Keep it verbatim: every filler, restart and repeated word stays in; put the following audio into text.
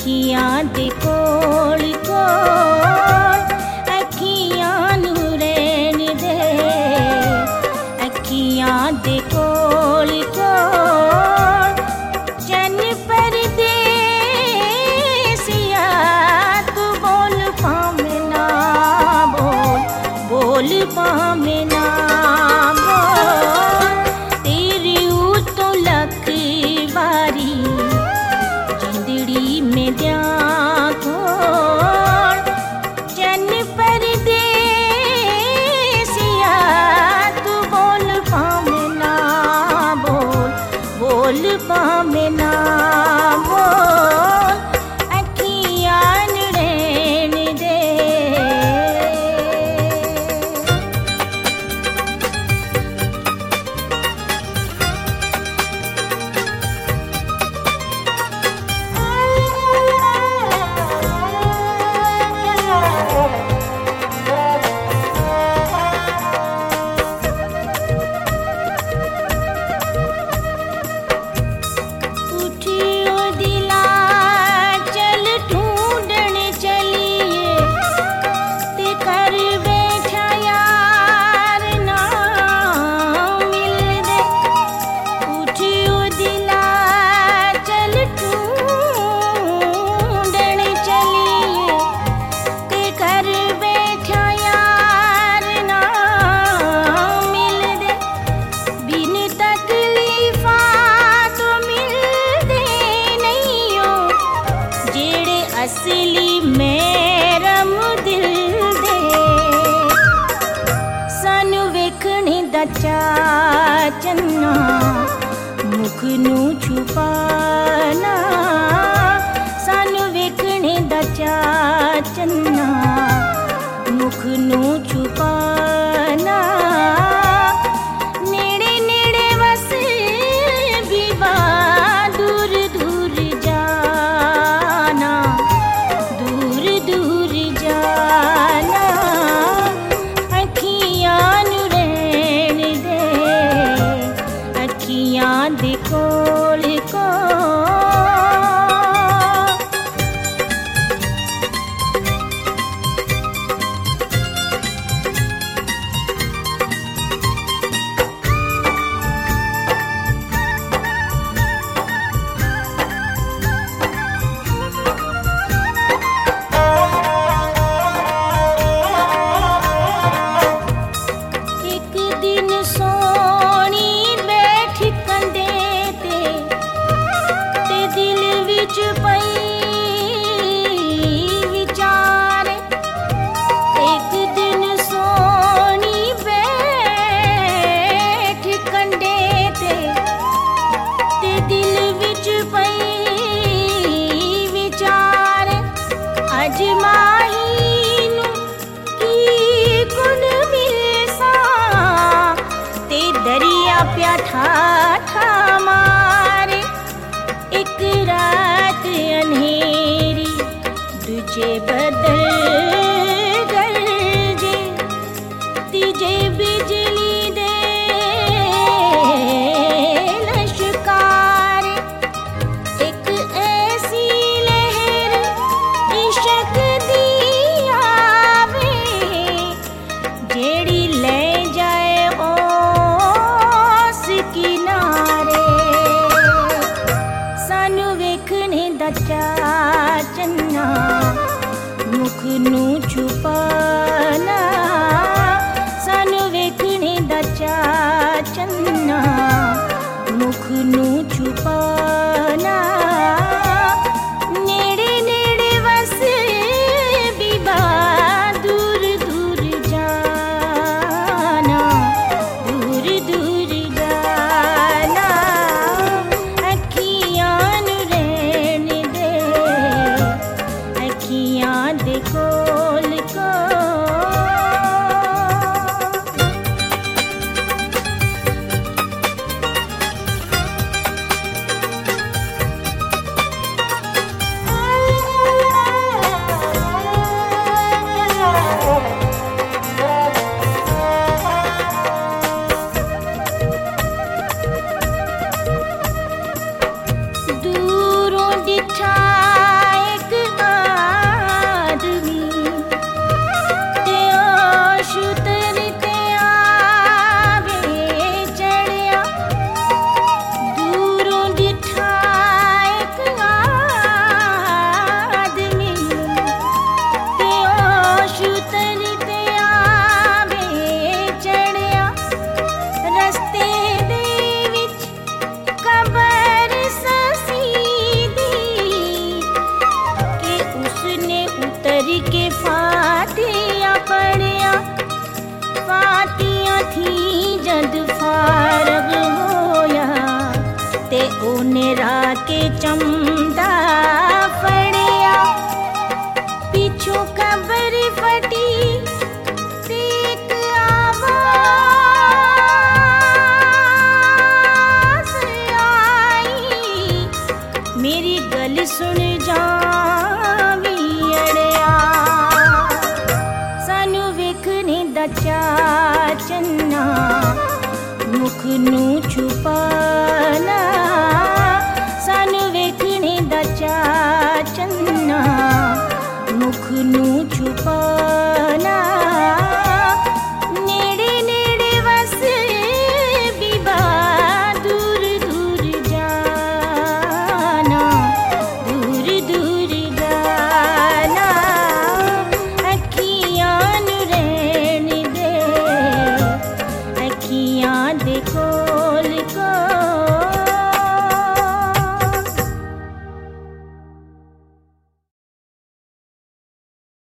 अखियां दे कोल कोल अखियां नू रहन दे, अखियां दे कोल कोल चन परदेसिया तू बोल पावे ना बोल, बोल पावे ना बोल, तेरी उतो लख बारी जिंदड़ी में द्या खोल, चन परदेसिया तू बोल पावे ना बोल, बोल पावे ना बोल, अखियां नू रहन दे। उठियो दिला चल ढूंढण चलिए, ते कर बैठा यार ना मिल दे। उठियो दिला चल ढूंढण चलिए, ते कर बैठा यार ना मिल दे। बिन तकलीफा तो मिलदे नहीं हो, जेड़े असली मेरम दिल दे। सानू वेखने दा चा चन्ना मुख नू छुपाना, सानू वेखने दा चा चन्ना मुख नू छुपाना। नेड़े नेड़े वस विवा दूर दूर जाना, दूर दूर जाना, अखियां नू रहन दे, अखियां दे कोल कोल। एक दिन सोनी बैठ कंधे ते, ते दिल विच पई विचार। एक दिन सोनी बैठ कंधे ते, ते दिल विच पई विचार। अज माही नू की गुण मिलसा, ते दरिया प्या ठाठा मारे। एक रात अंधेरी दूजे बदल गरजे, तीजे बिजली दे लश्कार। एक ऐसी लहर इश्क दी आवे, जेड़ी ले जाए ओस किनारे। सानू वेखने दा चा चन्ना मुख नू छुपाना, सानू वेखने दा चा चन्ना मुख नू छुपाना। नेड़े नेड़े वस विवा दूर दूर जाना, दूर दूर जाना, अखियां नू रहन दे, अखियां दे कोल कोल। दूरों दिखाए मेरा के चमदा फड़िया पिछू खबर फटी एक आवाज आई मेरी गल सुन जावी अड़िया सानू वेखने दा चा चन्ना मुख नू छुपाना सानू वेखने दा चा चन्ना मुख नू छुपाना नेड़े नेड़े वस बीबा दूर दूर जाना दूर दूर जाना अखियां नू रहन दे अखियां दे कोल कोल